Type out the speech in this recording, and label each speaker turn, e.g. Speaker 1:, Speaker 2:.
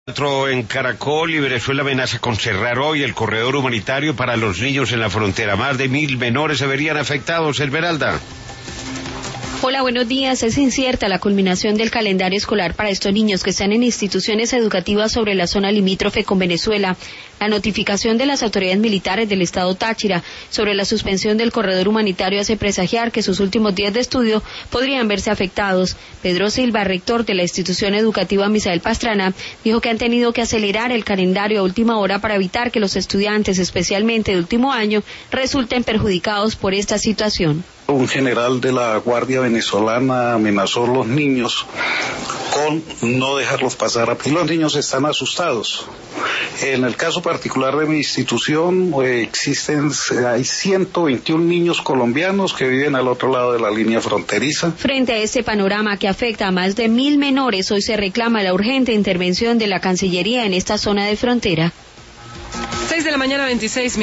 Speaker 1: En Caracol y Venezuela amenaza con cerrar hoy el corredor humanitario para los niños en la frontera. Más de 1.000 menores se verían afectados. Esmeralda.
Speaker 2: Hola, buenos días. Es incierta la culminación del calendario escolar para estos niños que están en instituciones educativas sobre la zona limítrofe con Venezuela. La notificación de las autoridades militares del estado Táchira sobre la suspensión del corredor humanitario hace presagiar que sus últimos días de estudio podrían verse afectados. Pedro Silva, rector de la institución educativa Misael Pastrana, dijo que han tenido que acelerar el calendario a última hora para evitar que los estudiantes, especialmente de último año, resulten perjudicados por esta situación.
Speaker 3: Un general de la Guardia venezolana amenazó a los niños con no dejarlos pasar, y los niños están asustados. En el caso particular de mi institución hay 121 niños colombianos que viven al otro lado de la línea fronteriza.
Speaker 2: Frente a este panorama que afecta a más de 1.000 menores, hoy se reclama la urgente intervención de la Cancillería en esta zona de frontera.
Speaker 4: 6 de la mañana, 26 minutos.